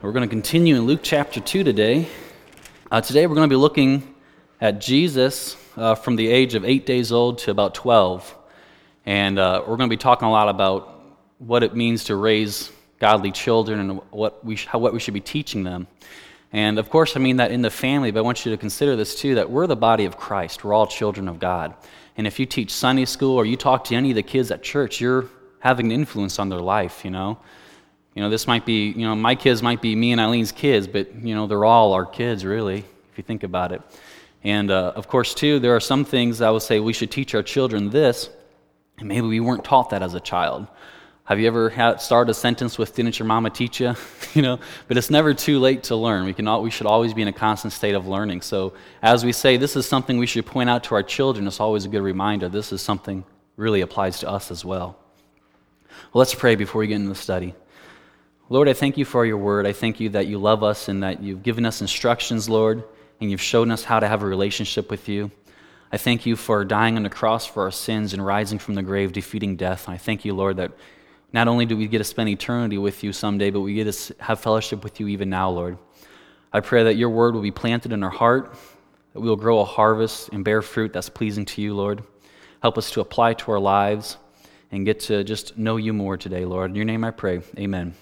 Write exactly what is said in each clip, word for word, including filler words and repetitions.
We're going to continue in Luke chapter two today. Uh, today we're going to be looking at Jesus uh, from the age of eight days old to about twelve. And uh, we're going to be talking a lot about what it means to raise godly children and what we sh- how, what we should be teaching them. And of course, I mean that in the family, but I want you to consider this too, that we're the body of Christ. We're all children of God. And if you teach Sunday school or you talk to any of the kids at church, you're having an influence on their life, you know. You know, this might be, you know, my kids might be me and Eileen's kids, but, you know, they're all our kids, really, if you think about it. And, uh, of course, too, there are some things I would say we should teach our children this, and maybe we weren't taught that as a child. Have you ever had, started a sentence with, didn't your mama teach you? you know, but it's never too late to learn. We can all, we should always be in a constant state of learning. So as we say, this is something we should point out to our children. It's always a good reminder. This is something really applies to us as well. Well, let's pray before we get into the study. Lord, I thank you for your word. I thank you that you love us and that you've given us instructions, Lord, and you've shown us how to have a relationship with you. I thank you for dying on the cross for our sins and rising from the grave, defeating death. And I thank you, Lord, that not only do we get to spend eternity with you someday, but we get to have fellowship with you even now, Lord. I pray that your word will be planted in our heart, that we will grow a harvest and bear fruit that's pleasing to you, Lord. Help us to apply to our lives and get to just know you more today, Lord. In your name I pray, amen.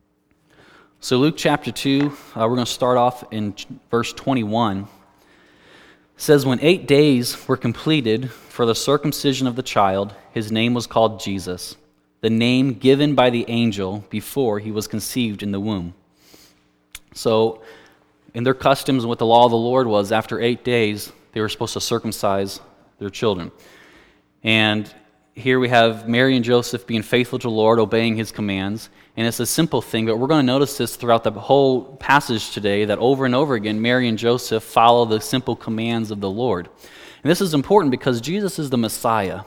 So Luke chapter two, uh, we're going to start off in verse twenty-one. It says, when eight days were completed for the circumcision of the child, his name was called Jesus, the name given by the angel before he was conceived in the womb. So in their customs, what the law of the Lord was, after eight days, they were supposed to circumcise their children. And here we have Mary and Joseph being faithful to the Lord, obeying his commands. And it's a simple thing, but we're going to notice this throughout the whole passage today, that over and over again, Mary and Joseph follow the simple commands of the Lord. And this is important because Jesus is the Messiah.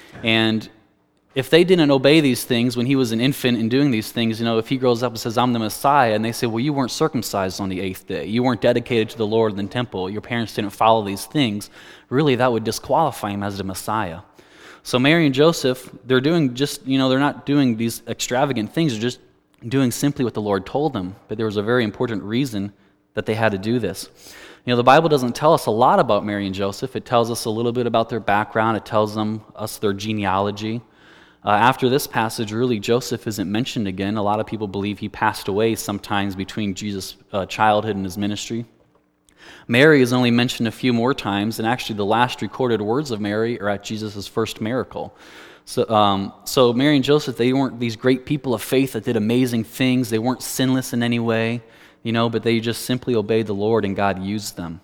And if they didn't obey these things when he was an infant and doing these things, you know, if he grows up and says, I'm the Messiah, and they say, well, you weren't circumcised on the eighth day. You weren't dedicated to the Lord in the temple. Your parents didn't follow these things. Really, that would disqualify him as the Messiah. So Mary and Joseph, they're doing just, you know, they're not doing these extravagant things. They're just doing simply what the Lord told them. But there was a very important reason that they had to do this. You know, the Bible doesn't tell us a lot about Mary and Joseph. It tells us a little bit about their background. It tells them us their genealogy. Uh, after this passage, really, Joseph isn't mentioned again. A lot of people believe he passed away sometimes between Jesus' uh, childhood and his ministry. Mary is only mentioned a few more times, and actually the last recorded words of Mary are at Jesus' first miracle. So, um, so Mary and Joseph, they weren't these great people of faith that did amazing things. They weren't sinless in any way, you know, but they just simply obeyed the Lord, and God used them.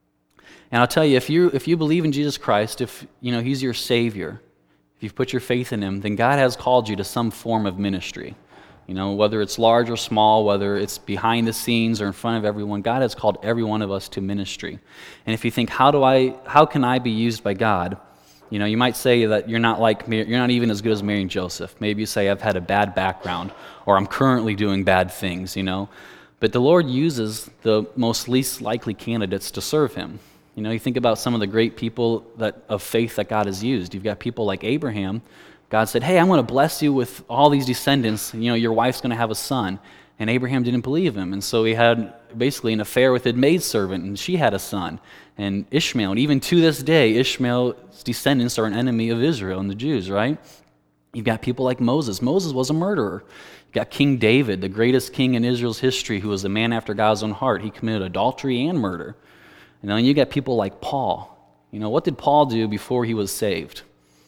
And I'll tell you, if you if you believe in Jesus Christ, if you know He's your Savior, if you've put your faith in Him, then God has called you to some form of ministry. You know, whether it's large or small, whether it's behind the scenes or in front of everyone, God has called every one of us to ministry. And if you think, how do I, how can I be used by God? You know, you might say that you're not like, you're not even as good as Mary and Joseph. Maybe you say, I've had a bad background, or I'm currently doing bad things, you know. But the Lord uses the most least likely candidates to serve Him. You know, you think about some of the great people that of faith that God has used. You've got people like Abraham. God said, hey, I'm going to bless you with all these descendants. You know, your wife's going to have a son. And Abraham didn't believe him. And so he had basically an affair with his maidservant, and she had a son. And Ishmael, and even to this day, Ishmael's descendants are an enemy of Israel and the Jews, right? You've got people like Moses. Moses was a murderer. You've got King David, the greatest king in Israel's history, who was a man after God's own heart. He committed adultery and murder. You know, and you got people like Paul. You know, what did Paul do before he was saved?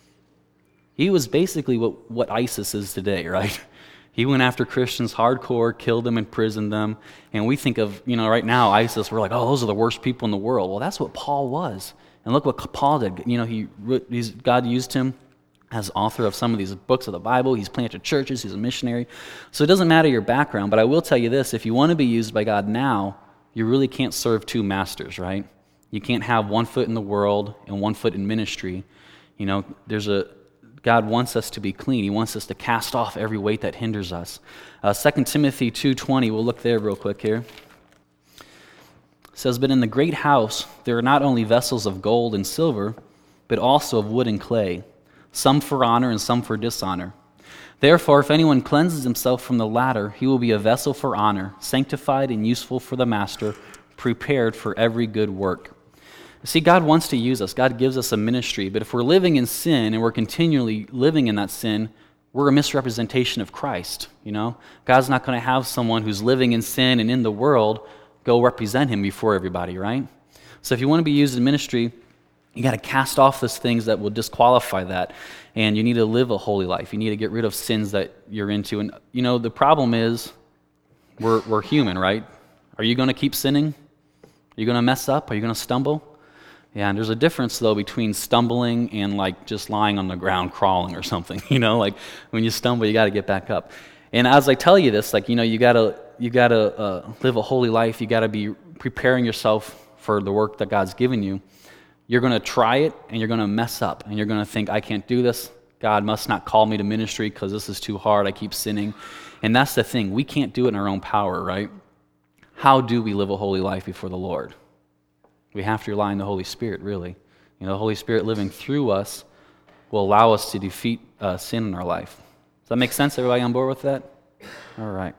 He was basically what, what ISIS is today, right? He went after Christians hardcore, killed them, imprisoned them. And we think of, you know, right now, ISIS, we're like, oh, those are the worst people in the world. Well, that's what Paul was. And look what Paul did. You know, he he's, God used him as author of some of these books of the Bible. He's planted churches. He's a missionary. So it doesn't matter your background, but I will tell you this. If you want to be used by God now, you really can't serve two masters, right? You can't have one foot in the world and one foot in ministry. You know, there's a God wants us to be clean. He wants us to cast off every weight that hinders us. Uh, Second Timothy two twenty, we'll look there real quick here. It says, but in the great house there are not only vessels of gold and silver, but also of wood and clay, some for honor and some for dishonor. Therefore, if anyone cleanses himself from the latter, he will be a vessel for honor, sanctified and useful for the master, prepared for every good work. See, God wants to use us. God gives us a ministry. But if we're living in sin and we're continually living in that sin, we're a misrepresentation of Christ, you know? God's not going to have someone who's living in sin and in the world go represent him before everybody, right? So if you want to be used in ministry, you got to cast off those things that will disqualify that. And you need to live a holy life. You need to get rid of sins that you're into. And, you know, the problem is we're, we're human, right? Are you going to keep sinning? Are you going to mess up? Are you going to stumble? Yeah, and there's a difference, though, between stumbling and, like, just lying on the ground crawling or something, you know? Like, when you stumble, you got to get back up. And as I tell you this, like, you know, you got to you got to uh, live a holy life. You got to be preparing yourself for the work that God's given you. You're going to try it, and you're going to mess up, and you're going to think, I can't do this. God must not call me to ministry because this is too hard. I keep sinning. And that's the thing. We can't do it in our own power, right? How do we live a holy life before the Lord? We have to rely on the Holy Spirit, really. You know, the Holy Spirit living through us will allow us to defeat uh, sin in our life. Does that make sense? Everybody on board with that? All right.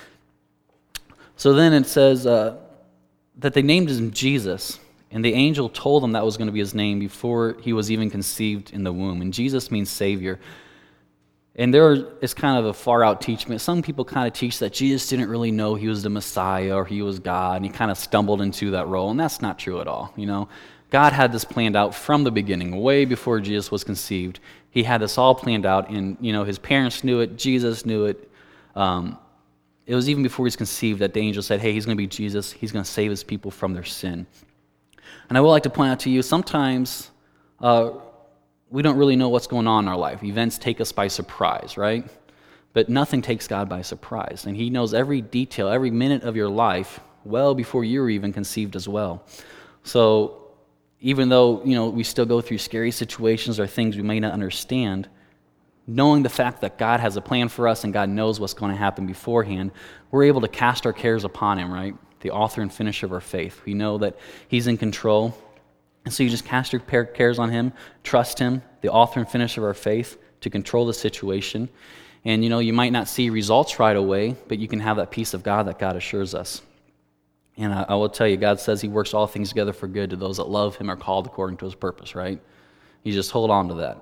So then it says uh, that they named him Jesus, and the angel told him that was going to be his name before he was even conceived in the womb. And Jesus means Savior. And there is kind of a far-out teaching. Some people kind of teach that Jesus didn't really know he was the Messiah or he was God, and he kind of stumbled into that role, and that's not true at all. You know, God had this planned out from the beginning, way before Jesus was conceived. He had this all planned out, and, you know, his parents knew it, Jesus knew it. Um, it was even before he was conceived that the angel said, hey, he's going to be Jesus. He's going to save his people from their sin. And I would like to point out to you, sometimes uh, we don't really know what's going on in our life. Events take us by surprise, right? But nothing takes God by surprise. And he knows every detail, every minute of your life well before you were even conceived as well. So even though, you know, we still go through scary situations or things we may not understand, knowing the fact that God has a plan for us and God knows what's going to happen beforehand, we're able to cast our cares upon him, right? The author and finisher of our faith. We know that he's in control. And so you just cast your cares on him, trust him, the author and finisher of our faith, to control the situation. And, you know, you might not see results right away, but you can have that peace of God that God assures us. And I, I will tell you, God says he works all things together for good to those that love him are called according to his purpose, right? You just hold on to that.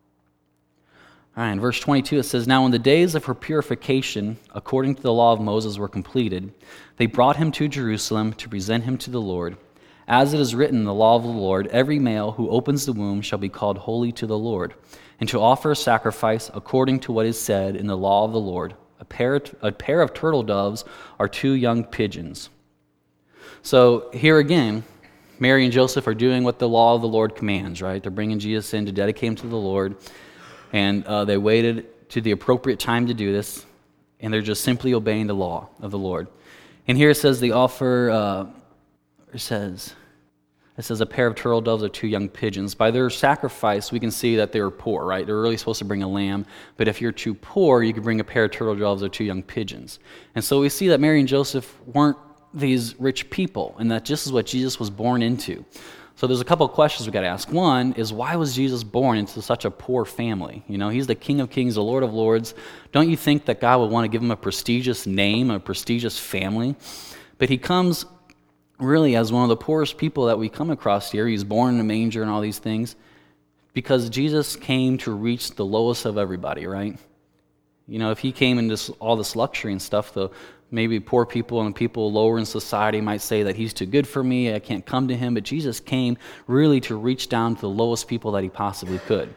All right, in verse twenty-two, it says, now when the days of her purification, according to the law of Moses, were completed, they brought him to Jerusalem to present him to the Lord. As it is written in the law of the Lord, every male who opens the womb shall be called holy to the Lord, and to offer a sacrifice according to what is said in the law of the Lord, a pair, a pair of turtle doves or two young pigeons. So here again, Mary and Joseph are doing what the law of the Lord commands, right? They're bringing Jesus in to dedicate him to the Lord, and uh, they waited to the appropriate time to do this, and they're just simply obeying the law of the Lord. And here it says they offer, uh, it says... It says a pair of turtle doves or two young pigeons. By their sacrifice, we can see that they were poor, right? They're really supposed to bring a lamb, but if you're too poor, you could bring a pair of turtle doves or two young pigeons. And so we see that Mary and Joseph weren't these rich people, and that this is what Jesus was born into. So there's a couple of questions we got to ask. One is, why was Jesus born into such a poor family? You know, he's the King of Kings, the Lord of Lords. Don't you think that God would want to give him a prestigious name, a prestigious family? But he comes really as one of the poorest people that we come across here. He's born in a manger and all these things because Jesus came to reach the lowest of everybody, right? You know, if he came in this, all this luxury and stuff, the maybe poor people and people lower in society might say that he's too good for me, I can't come to him, but Jesus came really to reach down to the lowest people that he possibly could.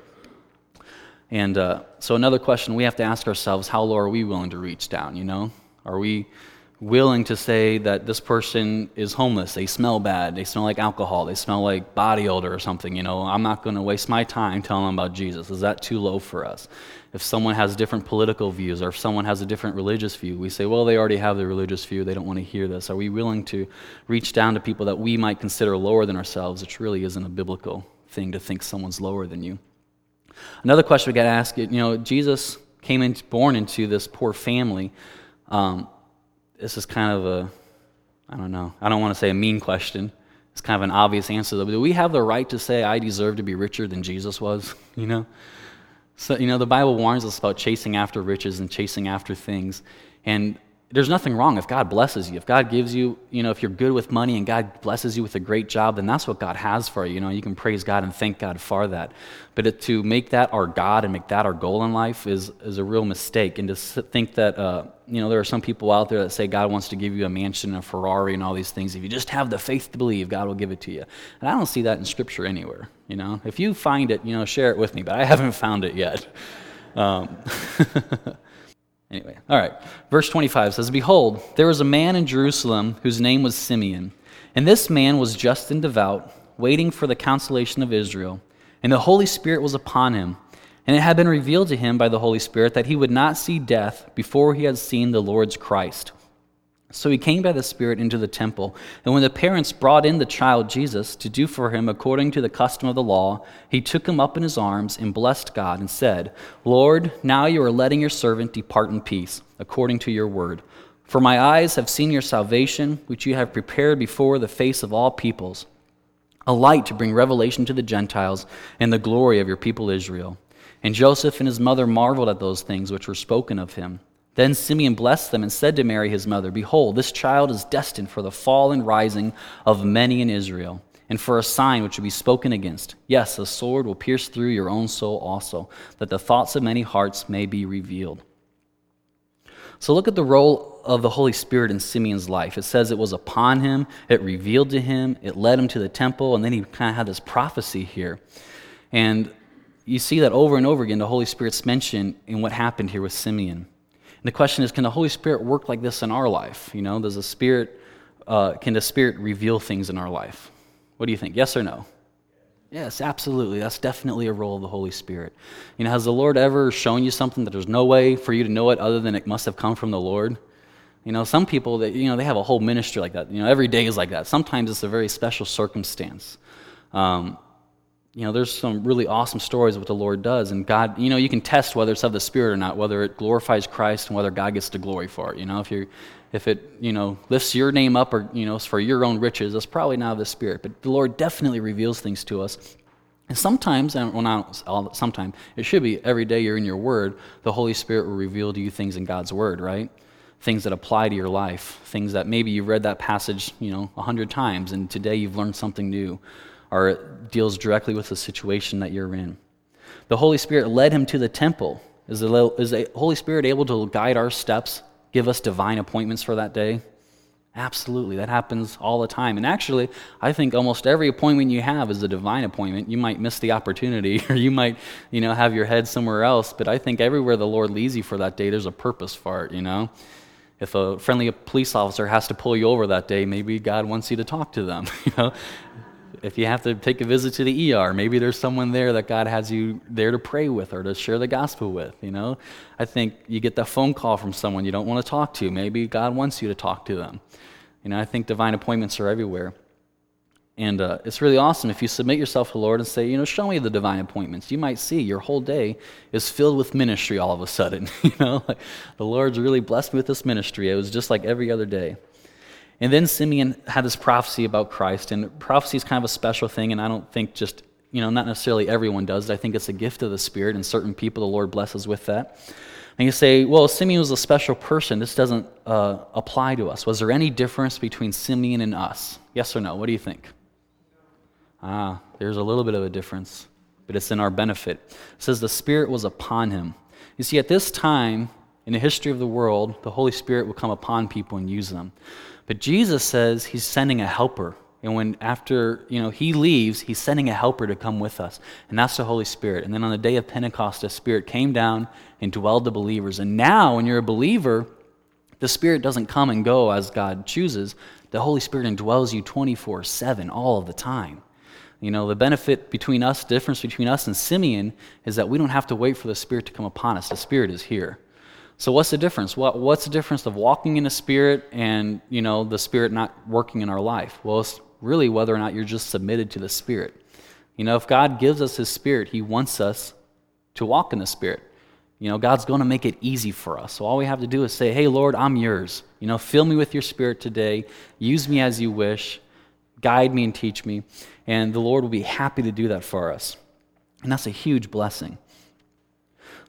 And uh, so another question we have to ask ourselves, how low are we willing to reach down, you know? Are we willing to say that this person is homeless, they smell bad, they smell like alcohol, they smell like body odor or something, you know, I'm not going to waste my time telling them about Jesus. Is that too low for us? If someone has different political views or if someone has a different religious view, we say, well, they already have the religious view, they don't want to hear this. Are we willing to reach down to people that we might consider lower than ourselves, which really isn't a biblical thing to think someone's lower than you? Another question we got to ask, you know, Jesus came in, born into this poor family. Um, This is kind of a, I don't know, I don't want to say a mean question. It's kind of an obvious answer, though. Do we have the right to say I deserve to be richer than Jesus was, you know? So, you know, the Bible warns us about chasing after riches and chasing after things. And there's nothing wrong if God blesses you. If God gives you, you know, if you're good with money and God blesses you with a great job, then that's what God has for you. You know, you can praise God and thank God for that. But it, to make that our God and make that our goal in life is, is a real mistake. And to think that, uh, you know, there are some people out there that say God wants to give you a mansion, a Ferrari, and all these things. If you just have the faith to believe, God will give it to you. And I don't see that in Scripture anywhere, you know. If you find it, you know, share it with me, but I haven't found it yet. Um, Anyway, all right. Verse twenty-five says, "Behold, there was a man in Jerusalem whose name was Simeon. And this man was just and devout, waiting for the consolation of Israel. And the Holy Spirit was upon him. And it had been revealed to him by the Holy Spirit that he would not see death before he had seen the Lord's Christ. So he came by the Spirit into the temple, and when the parents brought in the child Jesus to do for him according to the custom of the law, he took him up in his arms and blessed God and said, 'Lord, now you are letting your servant depart in peace, according to your word. For my eyes have seen your salvation, which you have prepared before the face of all peoples, a light to bring revelation to the Gentiles and the glory of your people Israel.' And Joseph and his mother marveled at those things which were spoken of him. Then Simeon blessed them and said to Mary his mother, 'Behold, this child is destined for the fall and rising of many in Israel, and for a sign which will be spoken against. Yes, a sword will pierce through your own soul also, that the thoughts of many hearts may be revealed.'" So look at the role of the Holy Spirit in Simeon's life. It says it was upon him, it revealed to him, it led him to the temple, and then he kind of had this prophecy here. And you see that over and over again, the Holy Spirit's mentioned in what happened here with Simeon. And the question is, can the Holy Spirit work like this in our life? You know, does the Spirit, uh, can the Spirit reveal things in our life? What do you think? Yes or no? Yes, absolutely. That's definitely a role of the Holy Spirit. You know, has the Lord ever shown you something that there's no way for you to know it other than it must have come from the Lord? You know, some people, that you know, they have a whole ministry like that. You know, every day is like that. Sometimes it's a very special circumstance. Um, You know, there's some really awesome stories of what the Lord does. And God, you know, you can test whether it's of the Spirit or not, whether it glorifies Christ and whether God gets the glory for it. You know, if you if it, you know, lifts your name up or, you know, it's for your own riches, that's probably not of the Spirit. But the Lord definitely reveals things to us. And sometimes, and well, not all, sometimes, it should be every day you're in your Word, the Holy Spirit will reveal to you things in God's Word, right? Things that apply to your life. Things that maybe you've read that passage, you know, a hundred times, and today you've learned something new. Or it deals directly with the situation that you're in. The Holy Spirit led him to the temple. Is the, is the Holy Spirit able to guide our steps, give us divine appointments for that day? Absolutely, that happens all the time. And actually, I think almost every appointment you have is a divine appointment. You might miss the opportunity, or you might, you know, have your head somewhere else, but I think everywhere the Lord leads you for that day, there's a purpose for it, you know? If a friendly police officer has to pull you over that day, maybe God wants you to talk to them, you know? If you have to take a visit to the E R, maybe there's someone there that God has you there to pray with or to share the gospel with, you know? I think you get that phone call from someone you don't want to talk to. Maybe God wants you to talk to them. You know, I think divine appointments are everywhere. And uh, it's really awesome if you submit yourself to the Lord and say, you know, show me the divine appointments. You might see your whole day is filled with ministry all of a sudden. You know, like, the Lord's really blessed me with this ministry. It was just like every other day. And then Simeon had this prophecy about Christ, and prophecy is kind of a special thing, and I don't think just, you know, not necessarily everyone does it. I think it's a gift of the Spirit, and certain people the Lord blesses with that. And you say, well, Simeon was a special person. This doesn't uh, apply to us. Was there any difference between Simeon and us? Yes or no? What do you think? Ah, there's a little bit of a difference, but it's in our benefit. It says the Spirit was upon him. You see, at this time, in the history of the world, the Holy Spirit will come upon people and use them. But Jesus says he's sending a helper. And when after, you know, he leaves, he's sending a helper to come with us. And that's the Holy Spirit. And then on the day of Pentecost, the Spirit came down and dwelled the believers. And now, when you're a believer, the Spirit doesn't come and go as God chooses. The Holy Spirit indwells you twenty-four seven, all of the time. You know, the benefit between us, the difference between us and Simeon is that we don't have to wait for the Spirit to come upon us. The Spirit is here. So what's the difference? What, what's the difference of walking in the Spirit and, you know, the Spirit not working in our life? Well, it's really whether or not you're just submitted to the Spirit. You know, if God gives us His Spirit, He wants us to walk in the Spirit. You know, God's going to make it easy for us. So all we have to do is say, hey, Lord, I'm yours. You know, fill me with your Spirit today. Use me as you wish. Guide me and teach me. And the Lord will be happy to do that for us. And that's a huge blessing.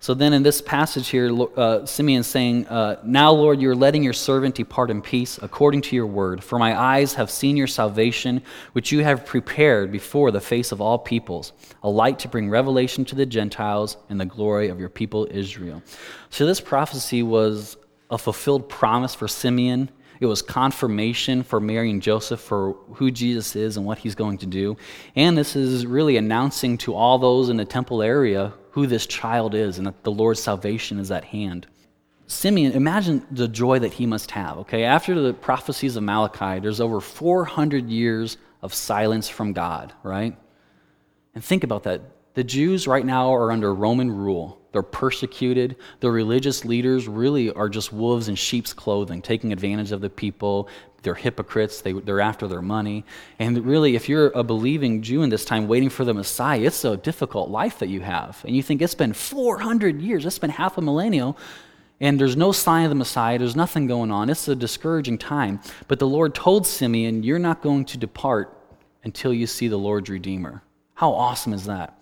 So then in this passage here, uh, Simeon's saying, uh, now, Lord, you're letting your servant depart in peace according to your word. For my eyes have seen your salvation, which you have prepared before the face of all peoples, a light to bring revelation to the Gentiles and the glory of your people Israel. So this prophecy was a fulfilled promise for Simeon. It was confirmation for Mary and Joseph for who Jesus is and what he's going to do. And this is really announcing to all those in the temple area who this child is and that the Lord's salvation is at hand. Simeon, imagine the joy that he must have, okay? After the prophecies of Malachi, there's over four hundred years of silence from God, right? And think about that. The Jews right now are under Roman rule. They're persecuted. The religious leaders really are just wolves in sheep's clothing, taking advantage of the people. They're hypocrites. They, they're after their money. And really, if you're a believing Jew in this time waiting for the Messiah, it's a difficult life that you have. And you think it's been four hundred years. It's been half a millennium. And there's no sign of the Messiah. There's nothing going on. It's a discouraging time. But the Lord told Simeon, you're not going to depart until you see the Lord's Redeemer. How awesome is that?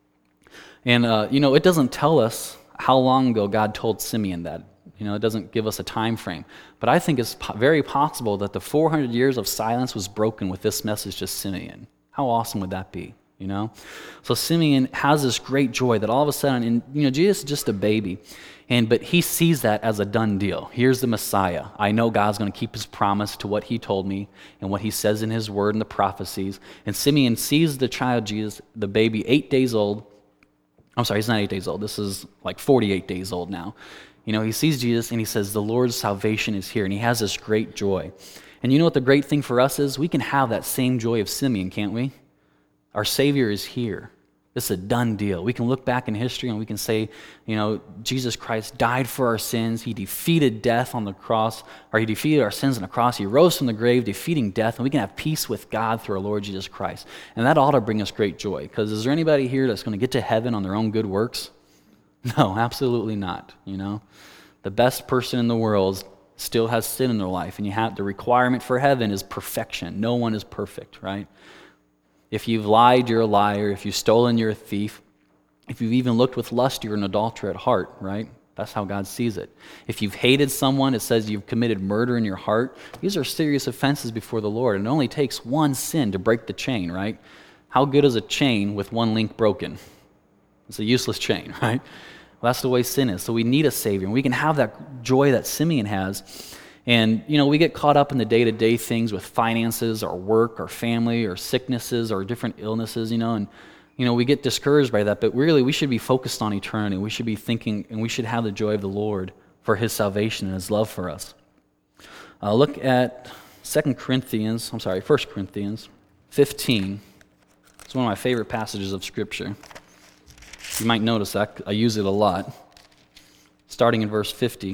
And, uh, you know, it doesn't tell us how long ago God told Simeon that. You know, it doesn't give us a time frame. But I think it's po- very possible that the four hundred years of silence was broken with this message to Simeon. How awesome would that be, you know? So Simeon has this great joy that all of a sudden, and, you know, Jesus is just a baby. And but he sees that as a done deal. Here's the Messiah. I know God's going to keep his promise to what he told me and what he says in his word and the prophecies. And Simeon sees the child Jesus, the baby, eight days old. I'm sorry, he's not eight days old. This is like forty-eight days old now. You know, he sees Jesus and he says, the Lord's salvation is here. And he has this great joy. And you know what the great thing for us is? We can have that same joy of Simeon, can't we? Our Savior is here. It's a done deal. We can look back in history and we can say, you know, Jesus Christ died for our sins. He defeated death on the cross, or he defeated our sins on the cross. He rose from the grave, defeating death, and we can have peace with God through our Lord Jesus Christ. And that ought to bring us great joy, because is there anybody here that's going to get to heaven on their own good works? No, absolutely not, you know. The best person in the world still has sin in their life, and you have the requirement for heaven is perfection. No one is perfect, right? If you've lied, you're a liar. If you've stolen, you're a thief. If you've even looked with lust, you're an adulterer at heart, right? That's how God sees it. If you've hated someone, it says you've committed murder in your heart. These are serious offenses before the Lord, and it only takes one sin to break the chain, right? How good is a chain with one link broken? It's a useless chain, right? Well, that's the way sin is. So we need a Savior, and we can have that joy that Simeon has. And, you know, we get caught up in the day-to-day things with finances or work or family or sicknesses or different illnesses, you know, and, you know, we get discouraged by that. But really, we should be focused on eternity. We should be thinking, and we should have the joy of the Lord for his salvation and his love for us. Uh, look at Second Corinthians, I'm sorry, First Corinthians fifteen. It's one of my favorite passages of Scripture. You might notice that I use it a lot. Starting in verse fifty.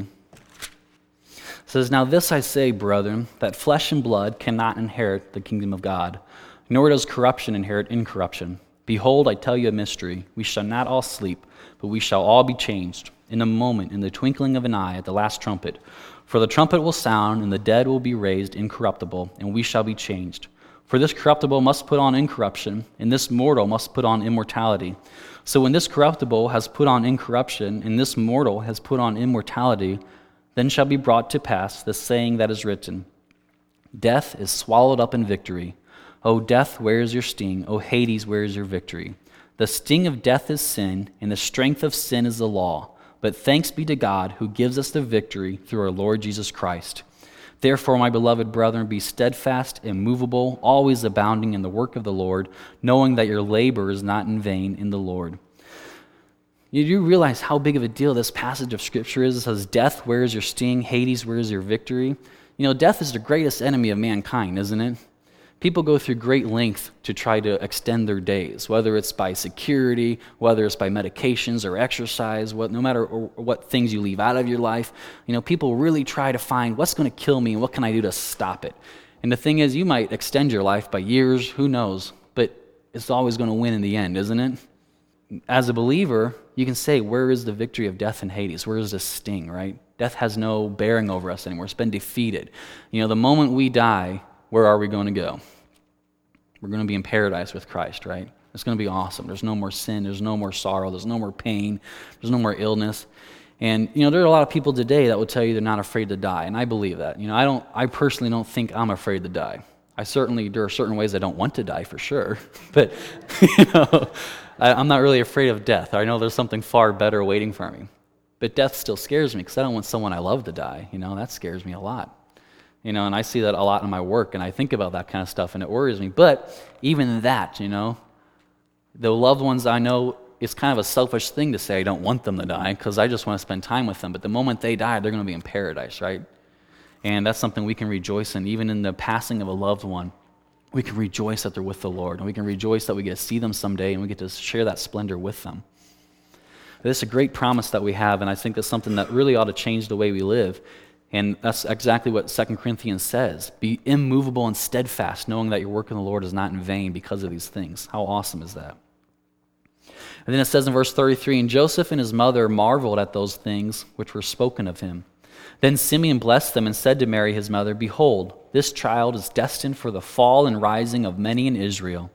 It says, now this I say, brethren, that flesh and blood cannot inherit the kingdom of God, nor does corruption inherit incorruption. Behold, I tell you a mystery. We shall not all sleep, but we shall all be changed in a moment, in the twinkling of an eye, at the last trumpet. For the trumpet will sound, and the dead will be raised incorruptible, and we shall be changed. For this corruptible must put on incorruption, and this mortal must put on immortality. So when this corruptible has put on incorruption, and this mortal has put on immortality, then shall be brought to pass the saying that is written, death is swallowed up in victory. O death, where is your sting? O Hades, where is your victory? The sting of death is sin, and the strength of sin is the law. But thanks be to God who gives us the victory through our Lord Jesus Christ. Therefore, my beloved brethren, be steadfast, immovable, always abounding in the work of the Lord, knowing that your labor is not in vain in the Lord. You do realize how big of a deal this passage of Scripture is. It says, death, where is your sting? Hades, where is your victory? You know, death is the greatest enemy of mankind, isn't it? People go through great length to try to extend their days, whether it's by security, whether it's by medications or exercise, what, no matter what things you leave out of your life. You know, people really try to find what's going to kill me and what can I do to stop it. And the thing is, you might extend your life by years, who knows, but it's always going to win in the end, isn't it? As a believer, you can say, where is the victory of death and Hades? Where is the sting, right? Death has no bearing over us anymore. It's been defeated. You know, the moment we die, where are we going to go? We're going to be in paradise with Christ, right? It's going to be awesome. There's no more sin. There's no more sorrow. There's no more pain. There's no more illness. And, you know, there are a lot of people today that will tell you they're not afraid to die, and I believe that. You know, I don't, I personally don't think I'm afraid to die. I certainly, there are certain ways I don't want to die for sure, but, you know, I, I'm not really afraid of death. I know there's something far better waiting for me. But death still scares me because I don't want someone I love to die. You know, that scares me a lot. You know, and I see that a lot in my work, and I think about that kind of stuff, and it worries me. But even that, you know, the loved ones I know, it's kind of a selfish thing to say I don't want them to die because I just want to spend time with them. But the moment they die, they're going to be in paradise, right? And that's something we can rejoice in. Even in the passing of a loved one, we can rejoice that they're with the Lord. And we can rejoice that we get to see them someday and we get to share that splendor with them. This is a great promise that we have, and I think that's something that really ought to change the way we live. And that's exactly what Second Corinthians says. Be immovable and steadfast, knowing that your work in the Lord is not in vain because of these things. How awesome is that? And then it says in verse thirty-three, and Joseph and his mother marveled at those things which were spoken of him. Then Simeon blessed them and said to Mary his mother, behold, this child is destined for the fall and rising of many in Israel.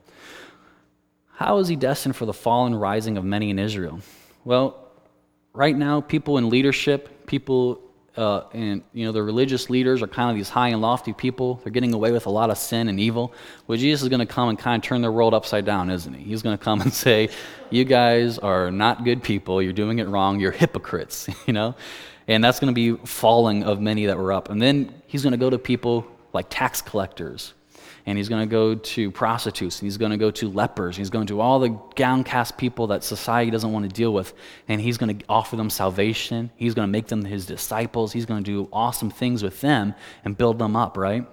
How is he destined for the fall and rising of many in Israel? Well, right now, people in leadership, people uh, and you know the religious leaders are kind of these high and lofty people. They're getting away with a lot of sin and evil. Well, Jesus is going to come and kind of turn their world upside down, isn't he? He's going to come and say, you guys are not good people. You're doing it wrong. You're hypocrites, you know? And that's going to be falling of many that were up. And then he's going to go to people like tax collectors. And he's going to go to prostitutes, and he's going to go to lepers, and he's going to all the downcast people that society doesn't want to deal with, and he's going to offer them salvation. He's going to make them his disciples. He's going to do awesome things with them and build them up, right?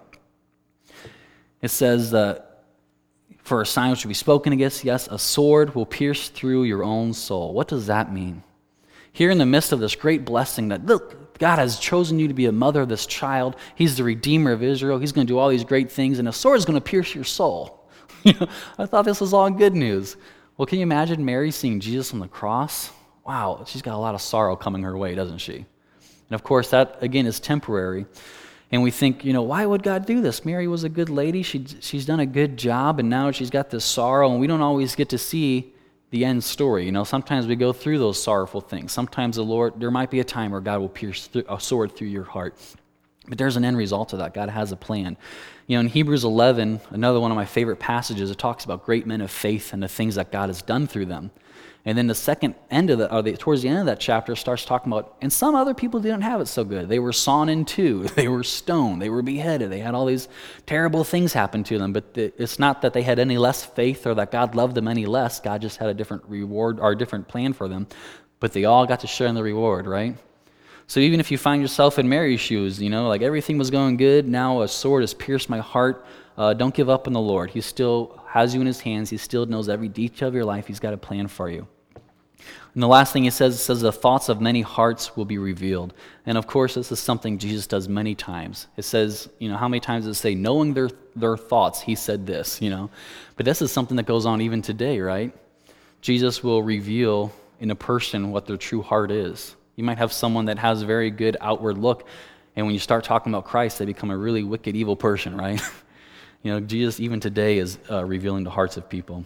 It says, uh, for a sign which will be spoken against, yes, a sword will pierce through your own soul. What does that mean? Here in the midst of this great blessing that, look, God has chosen you to be a mother of this child. He's the Redeemer of Israel. He's going to do all these great things, and a sword is going to pierce your soul. You know, I thought this was all good news. Well, can you imagine Mary seeing Jesus on the cross? Wow, she's got a lot of sorrow coming her way, doesn't she? And of course, that, again, is temporary. And we think, you know, why would God do this? Mary was a good lady. She, she's done a good job, and now she's got this sorrow, and we don't always get to see the end story. You know, sometimes we go through those sorrowful things. Sometimes the Lord, there might be a time where God will pierce through, a sword through your heart. But there's an end result to that. God has a plan. You know, in Hebrews eleven, another one of my favorite passages, it talks about great men of faith and the things that God has done through them. And then the second end of the, or the, towards the end of that chapter, starts talking about, and some other people didn't have it so good. They were sawn in two. They were stoned. They were beheaded. They had all these terrible things happen to them. But the, it's not that they had any less faith or that God loved them any less. God just had a different reward or a different plan for them. But they all got to share in the reward, right? So even if you find yourself in Mary's shoes, you know, like everything was going good, now a sword has pierced my heart, uh, don't give up on the Lord. He still has you in his hands. He still knows every detail of your life. He's got a plan for you. And the last thing he says, it says the thoughts of many hearts will be revealed. And of course, this is something Jesus does many times. It says, you know, how many times does it say, knowing their, their thoughts, he said this, you know. But this is something that goes on even today, right? Jesus will reveal in a person what their true heart is. You might have someone that has a very good outward look, and when you start talking about Christ, they become a really wicked, evil person, right? You know, Jesus even today is uh, revealing the hearts of people.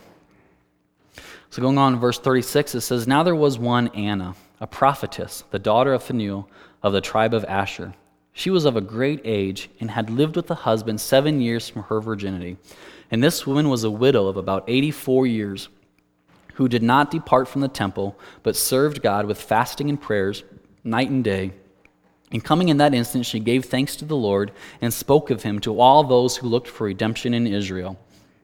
So going on in verse thirty-six, it says, now there was one Anna, a prophetess, the daughter of Phanuel of the tribe of Asher. She was of a great age and had lived with a husband seven years from her virginity. And this woman was a widow of about eighty-four years, who did not depart from the temple, but served God with fasting and prayers night and day. And coming in that instant, she gave thanks to the Lord and spoke of him to all those who looked for redemption in Israel.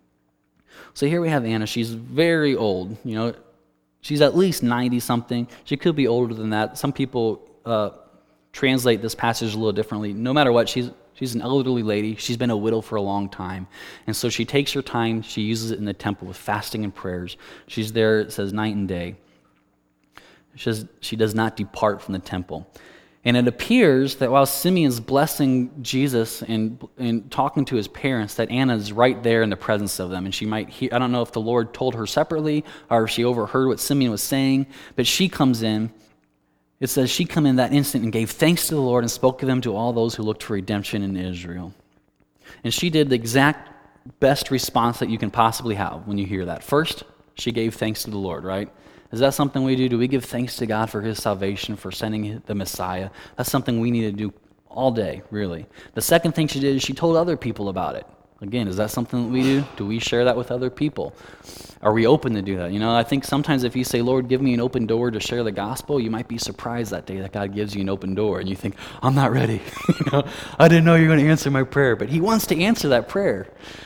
So here we have Anna. She's very old. You know, she's at least ninety-something. She could be older than that. Some people uh, translate this passage a little differently. No matter what, she's she's an elderly lady. She's been a widow for a long time. And so she takes her time. She uses it in the temple with fasting and prayers. She's there, it says, night and day. She says she does not depart from the temple. And it appears that while Simeon's blessing Jesus and, and talking to his parents, that Anna is right there in the presence of them. And she might hear, I don't know if the Lord told her separately or if she overheard what Simeon was saying, but she comes in. It says she come in that instant and gave thanks to the Lord and spoke to them to all those who looked for redemption in Israel. And she did the exact best response that you can possibly have when you hear that. First, she gave thanks to the Lord, right? Is that something we do? Do we give thanks to God for his salvation, for sending the Messiah? That's something we need to do all day, really. The second thing she did is she told other people about it. Again, is that something that we do? Do we share that with other people? Are we open to do that? You know, I think sometimes if you say, Lord, give me an open door to share the gospel, you might be surprised that day that God gives you an open door. And you think, I'm not ready. you know, I didn't know you were going to answer my prayer. But he wants to answer that prayer.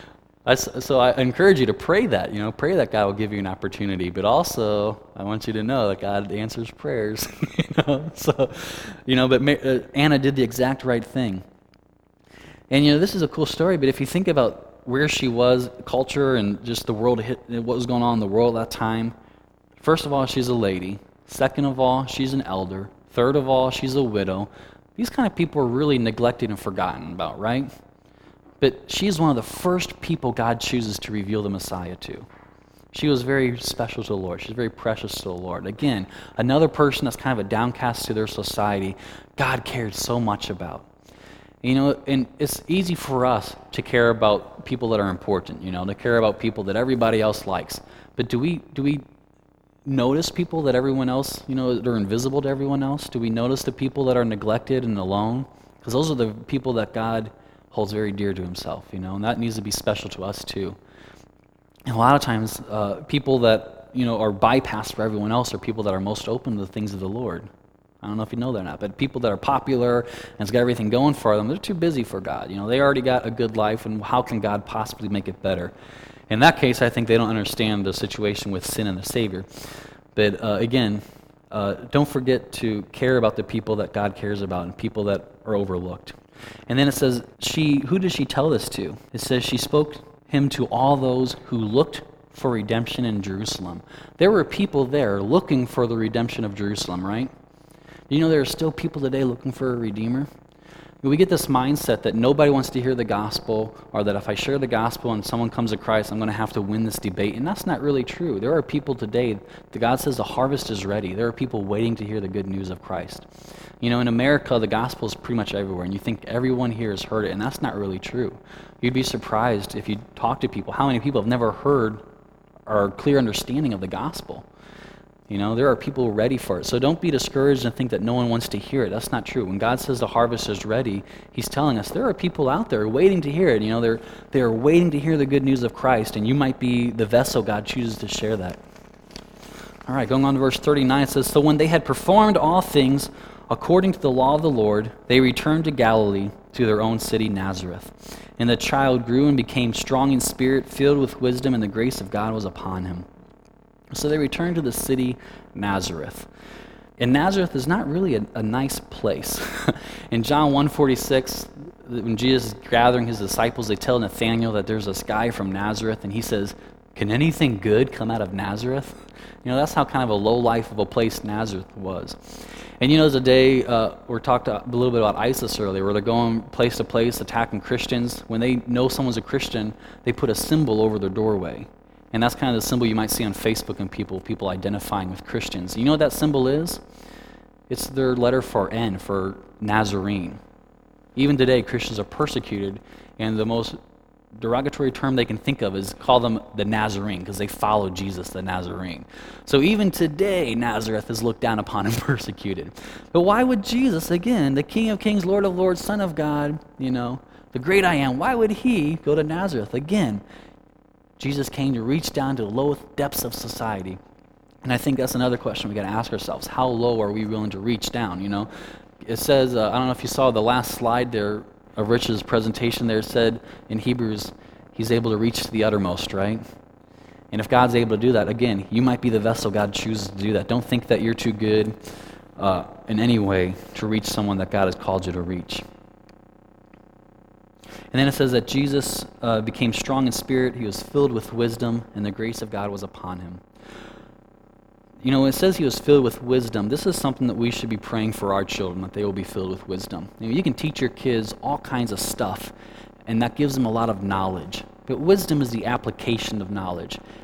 I, so I encourage you to pray that, you know, pray that God will give you an opportunity. But also, I want you to know that God answers prayers. you know, so, you know, but uh, Anna did the exact right thing. And, you know, this is a cool story, but if you think about where she was, culture, and just the world, what was going on in the world at that time, first of all, she's a lady. Second of all, she's an elder. Third of all, she's a widow. These kind of people are really neglected and forgotten about, right? But she's one of the first people God chooses to reveal the Messiah to. She was very special to the Lord. She's very precious to the Lord. Again, another person that's kind of a downcast to their society, God cared so much about. You know, and it's easy for us to care about people that are important, you know, to care about people that everybody else likes. But do we do we notice people that everyone else, you know, that are invisible to everyone else? Do we notice the people that are neglected and alone? Because those are the people that God holds very dear to himself, you know, and that needs to be special to us too. And a lot of times, uh, people that, you know, are bypassed for everyone else are people that are most open to the things of the Lord. I don't know if you know that or not, but people that are popular and has got everything going for them, they're too busy for God. You know, they already got a good life, and how can God possibly make it better? In that case, I think they don't understand the situation with sin and the Savior. But uh, again, uh, don't forget to care about the people that God cares about and people that are overlooked. And then it says, she. Who does she tell this to? It says she spoke him to all those who looked for redemption in Jerusalem. There were people there looking for the redemption of Jerusalem, right? You know, there are still people today looking for a redeemer. We get this mindset that nobody wants to hear the gospel, or that if I share the gospel and someone comes to Christ, I'm going to have to win this debate. And that's not really true. There are people today, that God says the harvest is ready. There are people waiting to hear the good news of Christ. You know, in America, the gospel is pretty much everywhere, and you think everyone here has heard it, and that's not really true. You'd be surprised if you talk to people, how many people have never heard or clear understanding of the gospel. You know, there are people ready for it. So don't be discouraged and think that no one wants to hear it. That's not true. When God says the harvest is ready, he's telling us there are people out there waiting to hear it. You know, they're they're waiting to hear the good news of Christ, and you might be the vessel God chooses to share that. All right, going on to verse thirty-nine, it says, So when they had performed all things according to the law of the Lord, they returned to Galilee, to their own city Nazareth. And the child grew and became strong in spirit, filled with wisdom, and the grace of God was upon him. So they returned to the city Nazareth. And Nazareth is not really a, a nice place. In John one forty-six, when Jesus is gathering his disciples, they tell Nathanael that there's this guy from Nazareth, and he says, can anything good come out of Nazareth? You know, that's how kind of a low life of a place Nazareth was. And you know, there's a day, uh, we talked a little bit about ISIS earlier, where they're going place to place, attacking Christians. When they know someone's a Christian, they put a symbol over their doorway. And that's kind of the symbol you might see on Facebook and people, people identifying with Christians. You know what that symbol is? It's their letter for N, for Nazarene. Even today, Christians are persecuted, and the most derogatory term they can think of is call them the Nazarene, because they follow Jesus, the Nazarene. So even today, Nazareth is looked down upon and persecuted. But why would Jesus, again, the King of Kings, Lord of Lords, Son of God, you know, the great I am, why would he go to Nazareth? Again, Jesus came to reach down to the lowest depths of society. And I think that's another question we got to ask ourselves. How low are we willing to reach down, you know? It says, uh, I don't know if you saw the last slide there of Rich's presentation there, said in Hebrews, he's able to reach to the uttermost, right? And if God's able to do that, again, you might be the vessel God chooses to do that. Don't think that you're too good uh, in any way to reach someone that God has called you to reach. And then it says that Jesus uh, became strong in spirit, he was filled with wisdom, and the grace of God was upon him. You know, when it says he was filled with wisdom, this is something that we should be praying for our children, that they will be filled with wisdom. You know, you can teach your kids all kinds of stuff, and that gives them a lot of knowledge. But wisdom is the application of knowledge.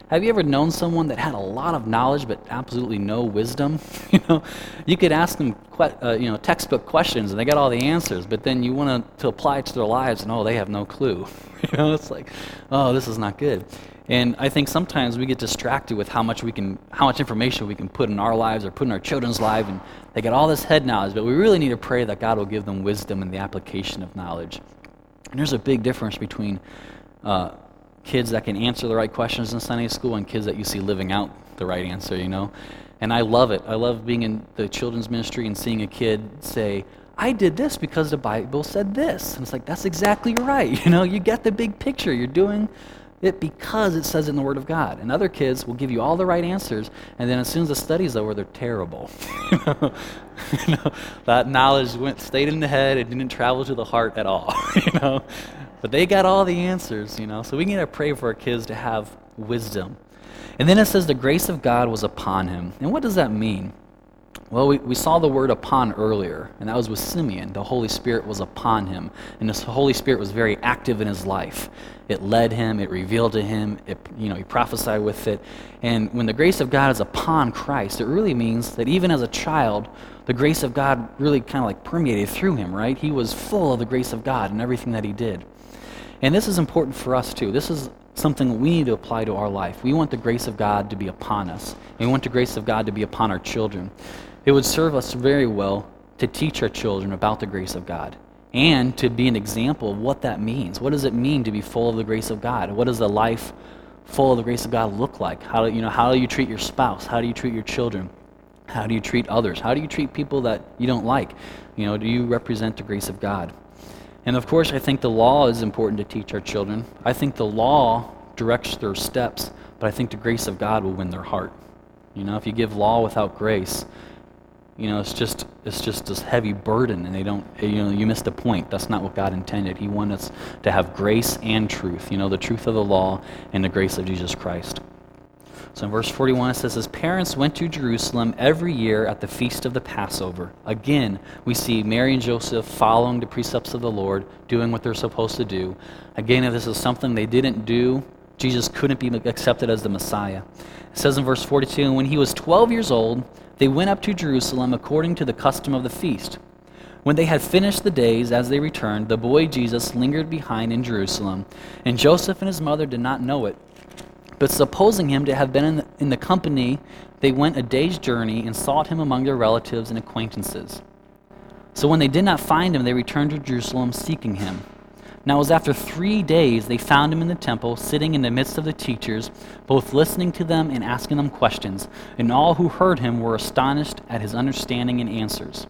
Have you ever known someone that had a lot of knowledge but absolutely no wisdom? You know, you could ask them, que- uh, you know, textbook questions and they got all the answers, but then you want to apply it to their lives and oh, they have no clue. You know, it's like, oh, this is not good. And I think sometimes we get distracted with how much we can, how much information we can put in our lives or put in our children's lives, and they get all this head knowledge, but we really need to pray that God will give them wisdom in the application of knowledge. And there's a big difference between uh, kids that can answer the right questions in Sunday school and kids that you see living out the right answer, you know? And I love it. I love being in the children's ministry and seeing a kid say, I did this because the Bible said this. And it's like, that's exactly right. You know, you get the big picture. You're doing it because it says it in the Word of God. And other kids will give you all the right answers, and then as soon as the study's over, they're terrible. you, know? you know, that knowledge went stayed in the head, it didn't travel to the heart at all. you know, but they got all the answers. You know, so we need to pray for our kids to have wisdom. And then it says the grace of God was upon him. And what does that mean? Well, we, we saw the word upon earlier, and that was with Simeon. The Holy Spirit was upon him, and the Holy Spirit was very active in his life. It led him, it revealed to him, it, you know, he prophesied with it. And when the grace of God is upon Christ, it really means that even as a child, the grace of God really kind of like permeated through him, right? He was full of the grace of God in everything that he did. And this is important for us too. This is something we need to apply to our life. We want the grace of God to be upon us, and we want the grace of God to be upon our children. It would serve us very well to teach our children about the grace of God and to be an example of what that means. What does it mean to be full of the grace of God? What does a life full of the grace of God look like? How do you know? How do you treat your spouse? How do you treat your children? How do you treat others? How do you treat people that you don't like? You know, do you represent the grace of God? And of course, I think the law is important to teach our children. I think the law directs their steps, but I think the grace of God will win their heart. You know, if you give law without grace, you know, it's just it's just this heavy burden, and they don't, you know, you missed the point. That's not what God intended. He wanted us to have grace and truth, you know, the truth of the law and the grace of Jesus Christ. So in verse forty-one, it says, his parents went to Jerusalem every year at the feast of the Passover. Again, we see Mary and Joseph following the precepts of the Lord, doing what they're supposed to do. Again, if this is something they didn't do, Jesus couldn't be accepted as the Messiah. It says in verse forty-two, and when he was twelve years old, they went up to Jerusalem according to the custom of the feast. When they had finished the days, as they returned, the boy Jesus lingered behind in Jerusalem, and Joseph and his mother did not know it. But supposing him to have been in the, in the company, they went a day's journey and sought him among their relatives and acquaintances. So when they did not find him, they returned to Jerusalem seeking him. Now it was after three days they found him in the temple, sitting in the midst of the teachers, both listening to them and asking them questions. And all who heard him were astonished at his understanding and answers.